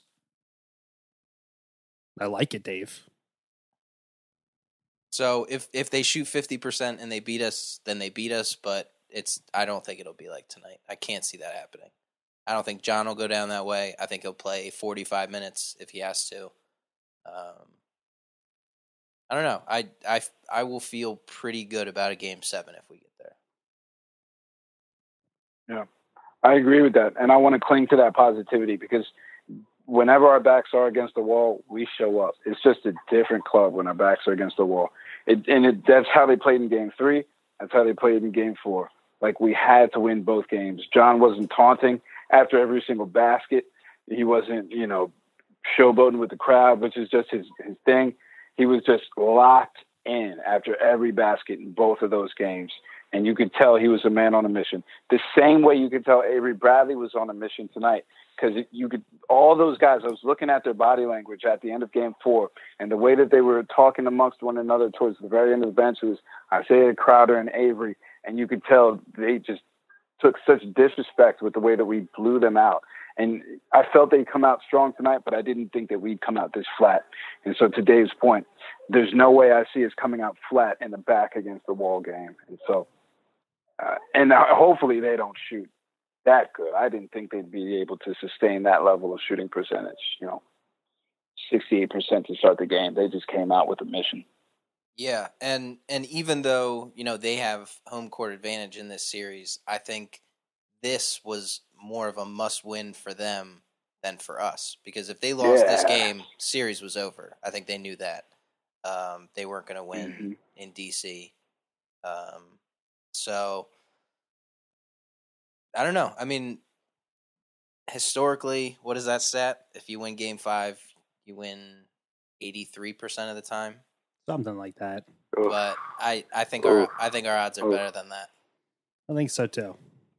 I like it, Dave. So if if they shoot fifty percent and they beat us, then they beat us, but It's. I don't think it'll be like tonight. I can't see that happening. I don't think John will go down that way. I think he'll play forty-five minutes if he has to. Um, I don't know. I, I, I will feel pretty good about a game seven if we get there. Yeah, I agree with that. And I want to cling to that positivity, because whenever our backs are against the wall, we show up. It's just a different club when our backs are against the wall. It, and it, that's how they played in game three. That's how they played in game four. Like, we had to win both games. John wasn't taunting after every single basket. He wasn't, you know, showboating with the crowd, which is just his, his thing. He was just locked in after every basket in both of those games. And you could tell he was a man on a mission. The same way you could tell Avery Bradley was on a mission tonight, because you could, all those guys, I was looking at their body language at the end of game four, and the way that they were talking amongst one another towards the very end of the bench was Isaiah Crowder and Avery. And you could tell they just took such disrespect with the way that we blew them out. And I felt they'd come out strong tonight, but I didn't think that we'd come out this flat. And so to Dave's point, there's no way I see us coming out flat in the back against the wall game. And so, uh, and hopefully they don't shoot that good. I didn't think they'd be able to sustain that level of shooting percentage, you know, sixty-eight percent to start the game. They just came out with a mission. Yeah, and and even though, you know, they have home court advantage in this series, I think this was more of a must-win for them than for us. Because if they lost yeah. this game, series was over. I think they knew that. Um, they weren't going to win mm-hmm. in D C. Um, so, I don't know. I mean, historically, what is that stat? If you win Game Five, you win eighty-three percent of the time, something like that. But I, I think our I think our odds are better than that. I think so too.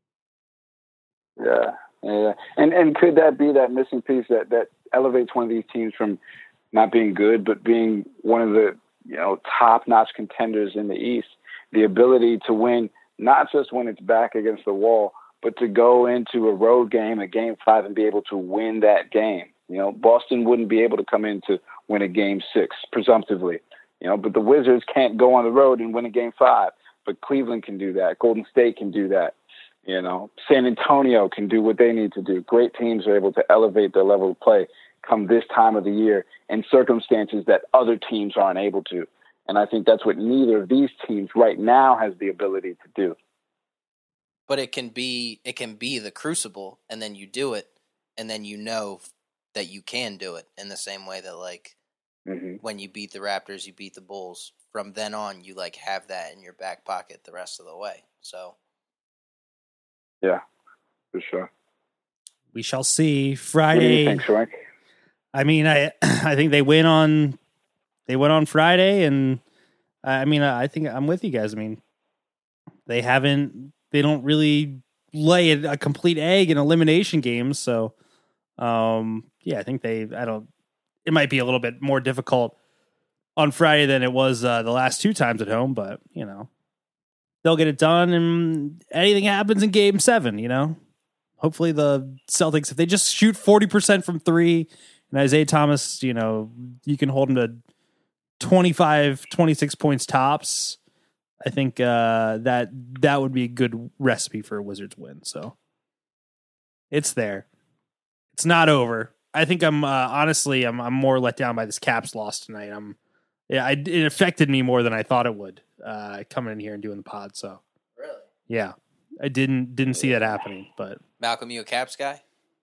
Yeah, yeah, and and could that be that missing piece that that elevates one of these teams from not being good, but being one of the you know top-notch contenders in the East? The ability to win, not just when it's back against the wall, but to go into a road game, a Game Five, and be able to win that game. You know, Boston wouldn't be able to come in to win a Game Six, presumptively. You know, but the Wizards can't go on the road and win a Game Five. But Cleveland can do that. Golden State can do that. You know, San Antonio can do what they need to do. Great teams are able to elevate their level of play come this time of the year in circumstances that other teams aren't able to. And I think that's what neither of these teams right now has the ability to do. But it can be it can be the crucible, and then you do it, and then you know that you can do it in the same way that, like, mm-hmm. when you beat the Raptors, you beat the Bulls. From then on, you, like, have that in your back pocket the rest of the way. So, yeah, for sure. We shall see. Friday. What do you think, Frank? I mean, I I think they win on they win on Friday, and I mean, I think I'm with you guys. I mean, they haven't, they don't really lay a, a complete egg in elimination games, so um, yeah, I think they. I don't. It might be a little bit more difficult on Friday than it was uh, the last two times at home, but you know, they'll get it done, and anything happens in Game Seven. You know, hopefully the Celtics, if they just shoot forty percent from three, and Isaiah Thomas, you know, you can hold him to twenty-five, twenty-six points tops. I think uh, that that would be a good recipe for a Wizards win. So it's there. It's not over. I think I'm uh, honestly, I'm I'm more let down by this Caps loss tonight. I'm, yeah, I, it affected me more than I thought it would uh, coming in here and doing the pod. So really, yeah, I didn't didn't see that happening. But Malcolm, you a Caps guy?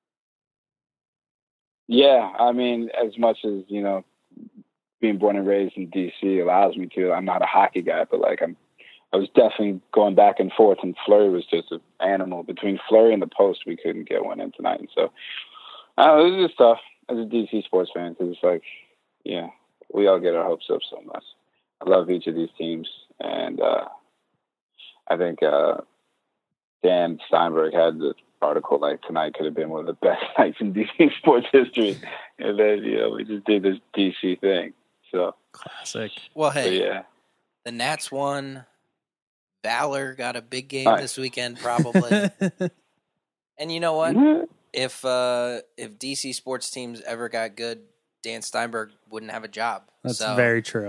Yeah, I mean, as much as you know, being born and raised in D C allows me to. I'm not a hockey guy, but like I'm, I was definitely going back and forth, and Fleury was just an animal. Between Fleury and the post, we couldn't get one in tonight, and so uh, it was just tough as a D C sports fan because it's like, yeah, we all get our hopes up so much. I love each of these teams, and uh, I think uh, Dan Steinberg had the article like tonight could have been one of the best nights in D C sports history, and then you know we just did this D C thing. So classic. Well, hey, so, yeah, the Nats won. Valor got a big game right. this weekend, probably. And you know what? Mm-hmm. If uh, if D C sports teams ever got good, Dan Steinberg wouldn't have a job. That's so. very true.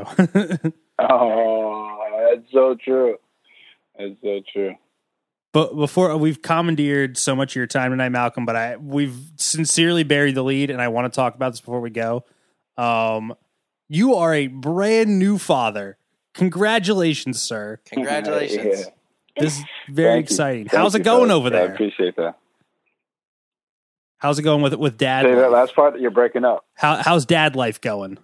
Oh, that's so true. That's so true. But before we've commandeered so much of your time tonight, Malcolm, but I we've sincerely buried the lead, and I want to talk about this before we go. Um, you are a brand new father. Congratulations, sir. Congratulations. Yeah. This is very Thank exciting. You. How's Thank it going you, over there? I appreciate that. How's it going with with dad Say life? that last part that you're breaking up. How how's dad life going?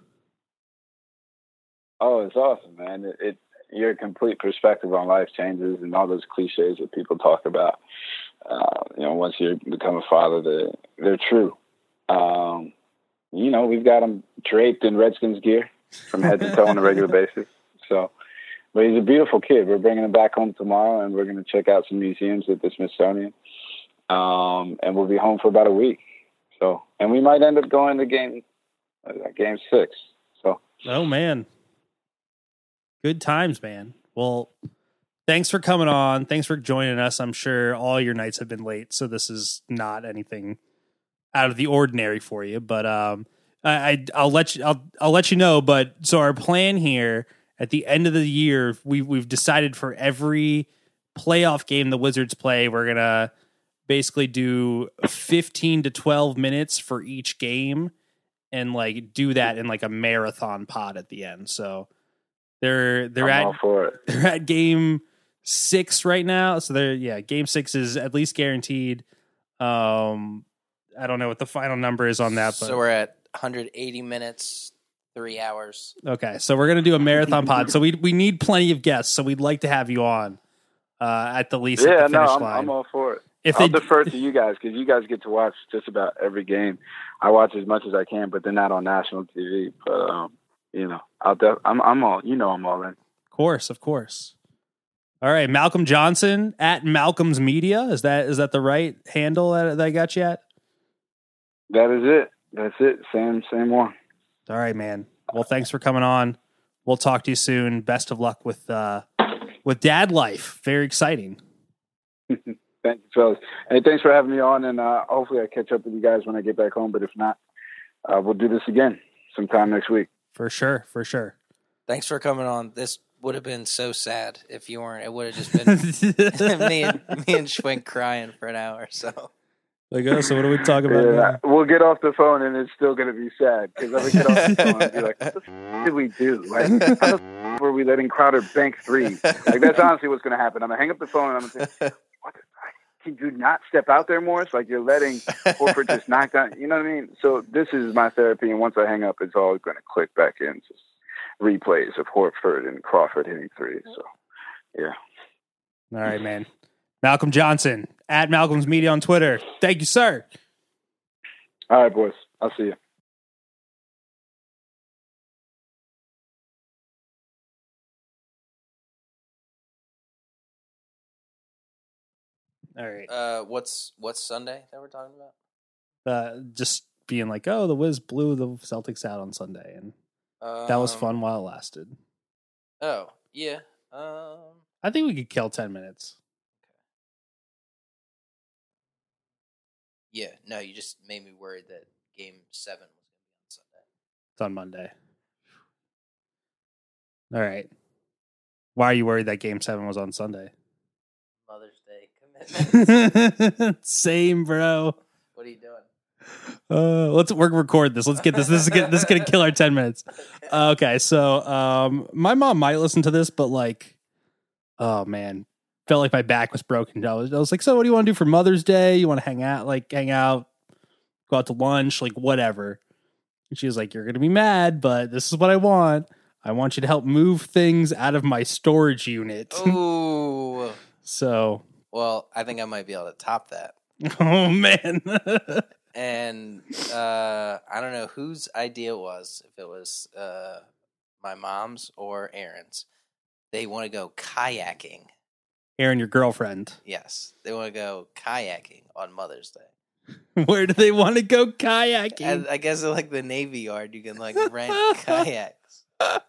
Oh, it's awesome, man. It, it your complete perspective on life changes, and all those cliches that people talk about. Uh, you know, once you become a father, they're, they're true. Um, you know, we've got him draped in Redskins gear from head to toe on a regular basis. So, but he's a beautiful kid. We're bringing him back home tomorrow, and we're going to check out some museums at the Smithsonian. Um, and we'll be home for about a week. So, and we might end up going to game, uh, game six. So, oh man, good times, man. Well, thanks for coming on. Thanks for joining us. I'm sure all your nights have been late, so this is not anything out of the ordinary for you. But um, I, I I'll let you I'll I'll let you know. But so our plan here at the end of the year, we we've decided for every playoff game the Wizards play, we're gonna basically do fifteen to twelve minutes for each game, and like do that in like a marathon pod at the end. So they're they're I'm at all for it. they're at game six right now. So they're yeah, game six is at least guaranteed. Um, I don't know what the final number is on that, but so we're at one hundred eighty minutes, three hours. Okay, so we're gonna do a marathon pod. So we we need plenty of guests. So we'd like to have you on uh, at the least Yeah, at the no, finish I'm, line. I'm all for it. if I'll they defer to you guys because you guys get to watch just about every game. I watch as much as I can, but they're not on national T V. But um, you know, I'll def- I'm I'm all you know I'm all in. Of course, of course. All right, Malcolm Johnson at Malcolm's Media. Is that is that the right handle that, that I got you at? That is it. That's it. Same same one. All right, man. Well, thanks for coming on. We'll talk to you soon. Best of luck with uh, with dad life. Very exciting. Thank you, fellas. Hey, thanks for having me on, and uh, hopefully I catch up with you guys when I get back home. But if not, uh, we'll do this again sometime next week. For sure, for sure. Thanks for coming on. This would have been so sad if you weren't. It would have just been me and me and Schwink crying for an hour. So, like, oh, so what are we talking about? Yeah, now? we'll get off the phone, and it's still going to be sad because I'm going to get off the phone and be like, "What the f- did we do? Like, how the f- were we letting Crowder bank three? Like, that's honestly what's going to happen. I'm going to hang up the phone, and I'm going to say, what? The, can you not step out there more? It's like you're letting Horford just knock down. You know what I mean? So this is my therapy, and once I hang up, it's all going to click back in. Just replays of Horford and Crawford hitting threes. So, yeah. All right, man. Malcolm Johnson at Malcolm's Media on Twitter. Thank you, sir. All right, boys. I'll see you. All right. uh, what's what's Sunday that we're talking about? Uh, just being like, oh, the Wiz blew the Celtics out on Sunday, and Um, that was fun while it lasted. Oh yeah. Um, I think we could kill ten minutes. yeah. No, you just made me worried that Game Seven was going to be on Sunday. It's on Monday. All right. Why are you worried that Game Seven was on Sunday? Mother's Day commitments. Same, bro. What are you doing? Uh, let's work record this. Let's get this. This is gonna, this is gonna kill our ten minutes. Uh, okay, so um, my mom might listen to this, but like, oh man, felt like my back was broken. I was, I was like, so what do you want to do for Mother's Day? You want to hang out, like hang out, go out to lunch, like whatever. And she was like, you're gonna be mad, but this is what I want. I want you to help move things out of my storage unit. Ooh. So, Well, I think I might be able to top that. oh man. And uh, I don't know whose idea it was, if it was uh, my mom's or Aaron's. They want to go kayaking. Aaron, your girlfriend. Yes, they want to go kayaking on Mother's Day. Where do they want to go kayaking? And I guess at like the Navy Yard, you can like rent kayaks.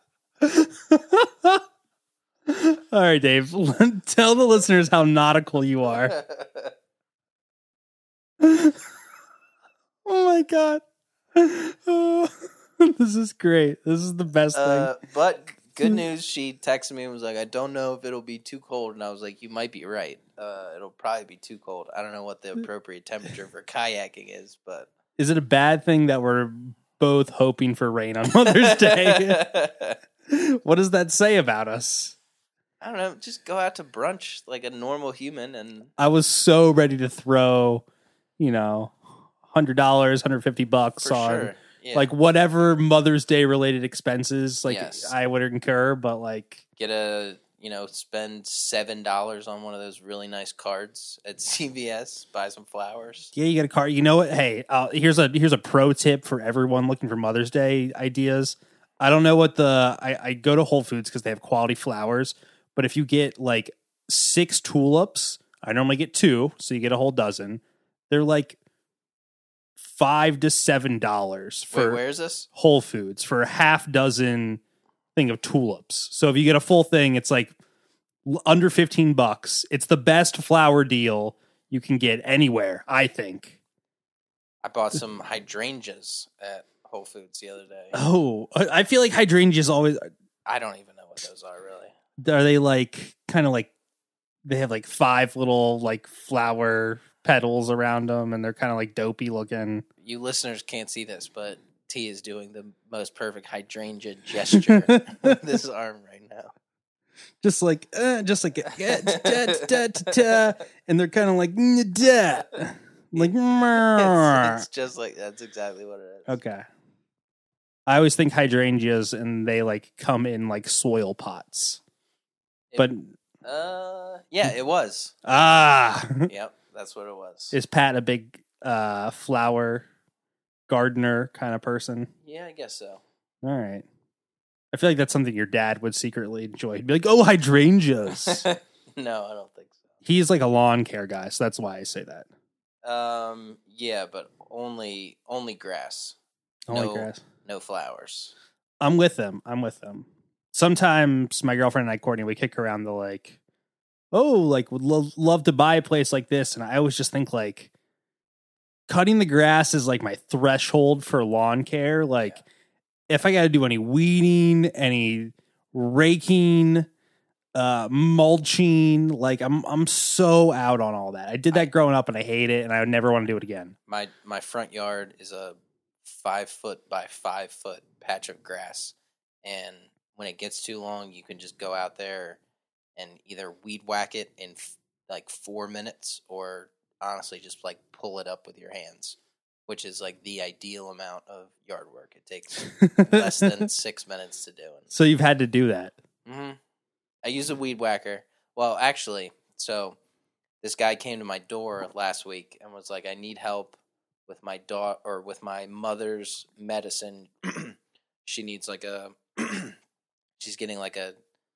All right, Dave. Tell the listeners how nautical you are. Oh my god. Oh, this is great. This is the best Uh, thing. but good news, she texted me and was like, I don't know if it'll be too cold. And I was like, you might be right. Uh, it'll probably be too cold. I don't know what the appropriate temperature for kayaking is, but... Is it a bad thing that we're both hoping for rain on Mother's Day? What does that say about us? I don't know. Just go out to brunch like a normal human and... I was so ready to throw, you know, one hundred dollars, one hundred fifty bucks For on sure. Yeah. like whatever Mother's Day related expenses like Yes. I would incur, but like Get a, you know, spend seven dollars on one of those really nice cards at C V S. Buy some flowers. yeah, you get a car. You know what? Hey, uh, here's a here's a pro tip for everyone looking for Mother's Day ideas. I don't know what the I, I go to Whole Foods because they have quality flowers, but if you get like six tulips, I normally get two, so you get a whole dozen. They're like five to seven dollars for Wait, where is this? Whole Foods for a half dozen thing of tulips. So if you get a full thing, it's like l- under fifteen bucks. It's the best flower deal you can get anywhere, I think. I bought some hydrangeas at Whole Foods the other day. Oh, I I feel like hydrangeas always I don't even know what those are really. are they like kind of like they have like five little like flower petals around them and they're kind of like dopey looking. You listeners can't see this, but T is doing the most perfect hydrangea gesture with his arm right now. Just like uh, just like uh, da, da, da, da, and they're kind of like da, like It's, it's just like that's exactly what it is. okay. I always think hydrangeas and they like come in like soil pots. It- But Uh, yeah, it was. ah, Yep. that's what it was. Is Pat a big uh, flower gardener kind of person? Yeah, I guess so. All right. I feel like that's something your dad would secretly enjoy. He'd be like, oh, hydrangeas. No, I don't think so. He's like a lawn care guy, so that's why I say that. Um, yeah, but only only grass. Only no, grass. No flowers. I'm with them. I'm with them. Sometimes my girlfriend and I, Courtney, we kick around the like, oh, like would lo- love to buy a place like this. And I always just think like cutting the grass is like my threshold for lawn care. Like yeah. If I got to do any weeding, any raking, uh, mulching, like I'm, I'm so out on all that. I did that growing up and I hate it and I would never want to do it again. My, my front yard is a five foot by five foot patch of grass. And when it gets too long, you can just go out there and either weed whack it in f- like four minutes or honestly just like pull it up with your hands, which is like the ideal amount of yard work. It takes less than six minutes to do. So you've had to do that. Mm-hmm. I use a weed whacker. Well, actually, so this guy came to my door last week and was like, I need help with my daughter or with my mother's medicine. She needs like a, she's getting like a,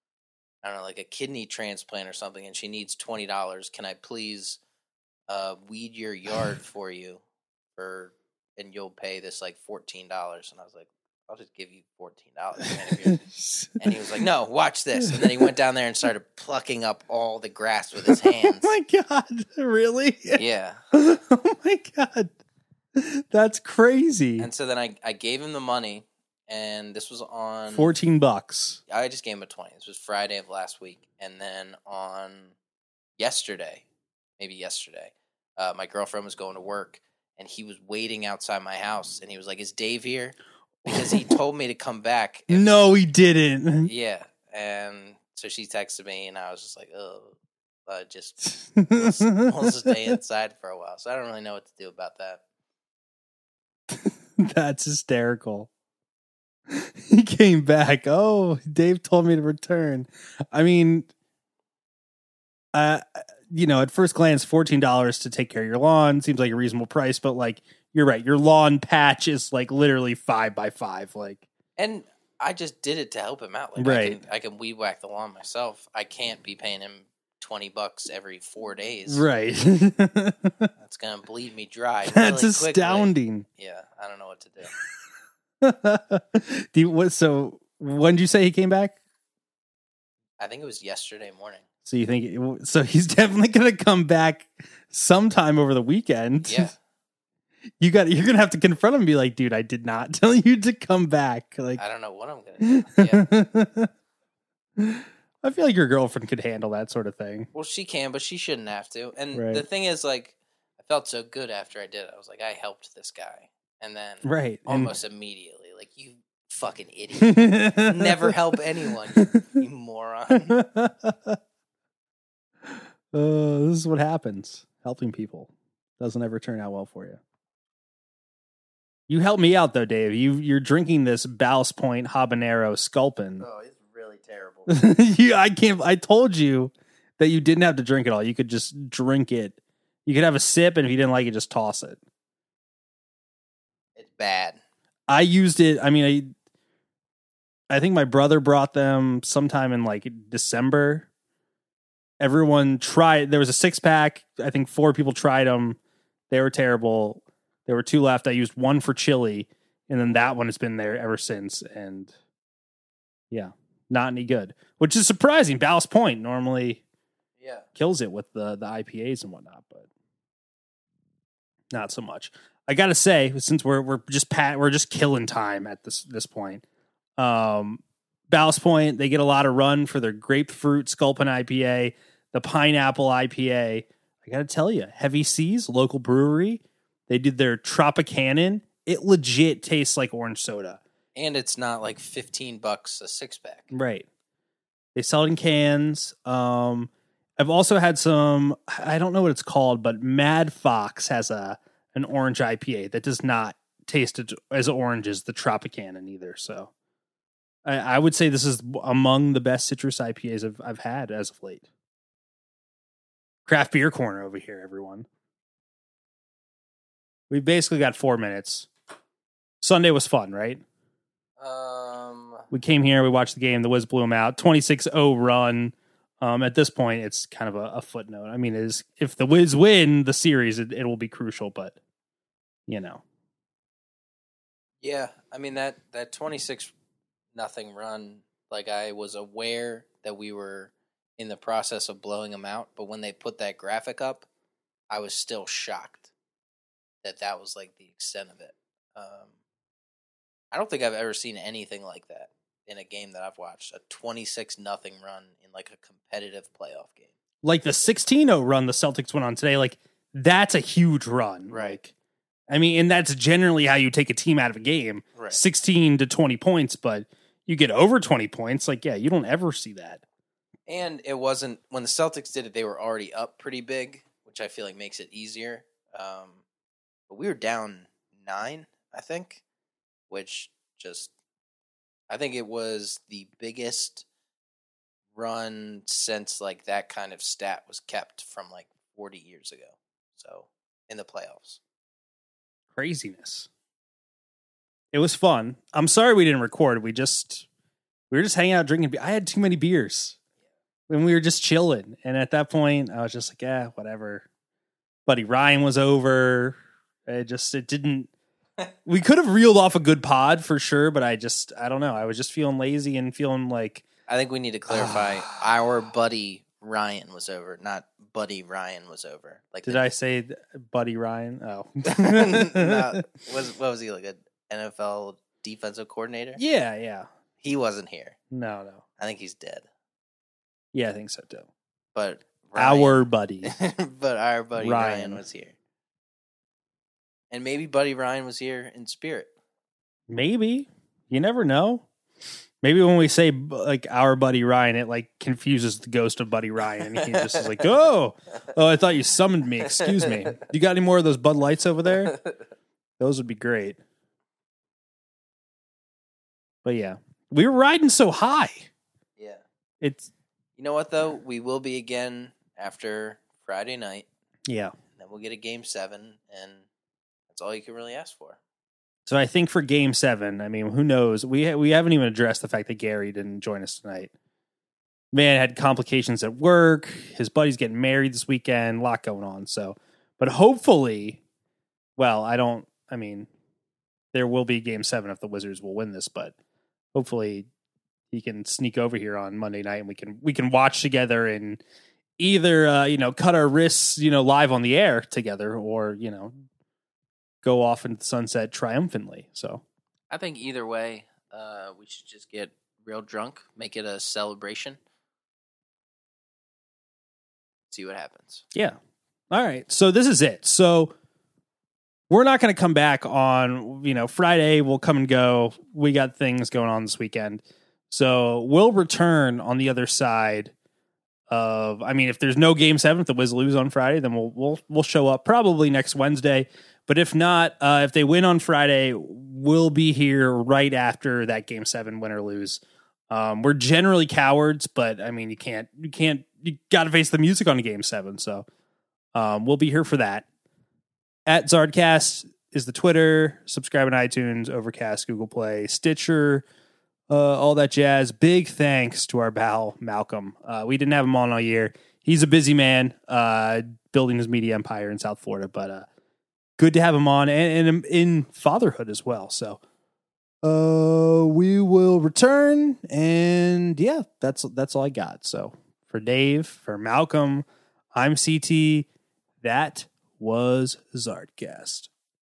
I don't know, like a kidney transplant or something, and she needs twenty dollars. Can I please uh, weed your yard for you for, and you'll pay this like fourteen dollars. And I was like, I'll just give you fourteen dollars. And he was like, no, watch this. And then he went down there and started plucking up all the grass with his hands. Oh my God. Really? Yeah. Oh my God. That's crazy. And so then I, I gave him the money, and this was on fourteen bucks. I just gave him a twenty. This was Friday of last week. And then on yesterday, maybe yesterday, uh, my girlfriend was going to work, and he was waiting outside my house, and he was like, is Dave here? Because he told me to come back. If, no, he didn't. Yeah. And so she texted me, and I was just like, oh, uh, just we'll, we'll stay inside for a while. So I don't really know what to do about that. That's hysterical. He came back. Oh, Dave told me to return. I mean, uh, you know, at first glance, fourteen dollars to take care of your lawn seems like a reasonable price, but like, you're right. Your lawn patch is like literally five by five. Like, and I just did it to help him out. Like, right. I can, I can weed whack the lawn myself. I can't be paying him twenty bucks every four days. Right. That's going to bleed me dry. That's really astounding. Quickly. Yeah. I don't know what to do. do you, what, so when did you say he came back? I think it was yesterday morning. So you think, so he's definitely going to come back sometime over the weekend. Yeah. You got, you're going to have to confront him and be like, dude, I did not tell you to come back. Like, I don't know what I'm going to do. Yeah. I feel like your girlfriend could handle that sort of thing. Well, she can, but she shouldn't have to. And right. the thing is, like, I felt so good after I did it. I was like, I helped this guy. And then right. almost and immediately, like, you fucking idiot. Never help anyone, you, you moron. Uh, this is what happens. Helping people doesn't ever turn out well for you. You helped me out, though, Dave. You, you're drinking this Ballast Point Habanero Sculpin. Oh, it's really terrible. you, I can't. I told you that you didn't have to drink it all. You could just drink it. You could have a sip, and if you didn't like it, just toss it. It's bad. I used it. I mean, I, I think my brother brought them sometime in like December. Everyone tried. There was a six pack. I think four people tried them. They were terrible. There were two left. I used one for chili, and then that one has been there ever since. And yeah, not any good, which is surprising. Ballast Point normally yeah. kills it with the, the I P As and whatnot, but not so much. I gotta say, since we're we're just pat, we're just killing time at this this point. Um, Ballast Point, they get a lot of run for their grapefruit Sculpin I P A, the pineapple I P A. I gotta tell you, Heavy Seas, local brewery. They did their Tropicana. It legit tastes like orange soda. And it's not like fifteen bucks a six pack. Right. They sell it in cans. Um, I've also had some, I don't know what it's called, but Mad Fox has a an orange I P A that does not taste as orange as the Tropicana either. So I, I would say this is among the best citrus I P As I've, I've had as of late. Craft beer corner over here, everyone. We basically got four minutes. Sunday was fun, right? Um, we came here, we watched the game, the Wiz blew them out. twenty-six oh run. Um, at this point, it's kind of a, a footnote. I mean, it is, if the Wiz win the series, it, it will be crucial, but, you know. Yeah, I mean, that, that twenty-six nothing run, like, I was aware that we were in the process of blowing them out, but when they put that graphic up, I was still shocked that that was, like, the extent of it. Um, I don't think I've ever seen anything like that in a game that I've watched. A twenty-six nothing run in, like, a competitive playoff game. Like the sixteen oh run the Celtics went on today, like, that's a huge run. Right. Like, I mean, and that's generally how you take a team out of a game. Right. sixteen to twenty points, but you get over twenty points, like, yeah, you don't ever see that. And it wasn't, when the Celtics did it, they were already up pretty big, which I feel like makes it easier. Um, but we were down nine, I think, which just, I think it was the biggest run since, like, that kind of stat was kept from, like, forty years ago. So, in the playoffs. Craziness. It was fun. I'm sorry we didn't record. We just, we were just hanging out drinking beer. I had too many beers. When we were just chilling. And at that point, I was just like, yeah, whatever. Buddy Ryan was over. It just, it didn't, we could have reeled off a good pod for sure, but I just, I don't know. I was just feeling lazy and feeling like. I think we need to clarify our buddy Ryan was over, not Buddy Ryan was over. Like, Did the, I say Buddy Ryan? Oh. no, was, what was he, like an N F L defensive coordinator? Yeah, yeah. He wasn't here. No, no. I think he's dead. Yeah, I think so too. But Ryan, our buddy. but our buddy Ryan. Ryan was here. And maybe Buddy Ryan was here in spirit. Maybe. You never know. Maybe when we say, like, our buddy Ryan, it, like, confuses the ghost of Buddy Ryan. And he just is like, oh, oh, I thought you summoned me. Excuse me. You got any more of those Bud Lights over there? Those would be great. But, yeah. We were riding so high. Yeah. It's... You know what, though? We will be again after Friday night. Yeah. And then we'll get a game seven, and that's all you can really ask for. So I think for game seven, I mean, who knows? We ha- we haven't even addressed the fact that Gary didn't join us tonight. Man had complications at work. His buddy's getting married this weekend. A lot going on. So, but hopefully, well, I don't, I mean, there will be game seven if the Wizards will win this, but hopefully he can sneak over here on Monday night and we can we can watch together and either uh, you know, cut our wrists, you know, live on the air together, or, you know, go off into the sunset triumphantly. So I think either way, uh, we should just get real drunk, make it a celebration, see what happens. Yeah. All right. So this is it. So we're not going to come back on, you know, Friday. We'll come and go. We got things going on this weekend. So we'll return on the other side of, I mean, if there's no game seven, if the Wiz lose on Friday, then we'll, we'll, we'll show up probably next Wednesday. But if not, uh, if they win on Friday, we'll be here right after that game seven, win or lose. Um, we're generally cowards, but I mean, you can't, you can't, you got to face the music on a game seven. So um, we'll be here for that. At Zardcast is the Twitter. Subscribe on iTunes, Overcast, Google Play, Stitcher, uh, all that jazz. Big thanks to our pal, Malcolm. Uh, we didn't have him on all year. He's a busy man, uh, building his media empire in South Florida, but uh, good to have him on, and, and in fatherhood as well. So uh, we will return, and yeah, that's that's all I got. So for Dave, for Malcolm, I'm C T. That was Zardcast.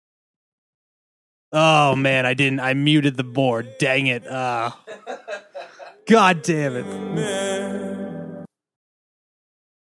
Oh man, I didn't. I muted the board. Dang it! Uh, God damn it.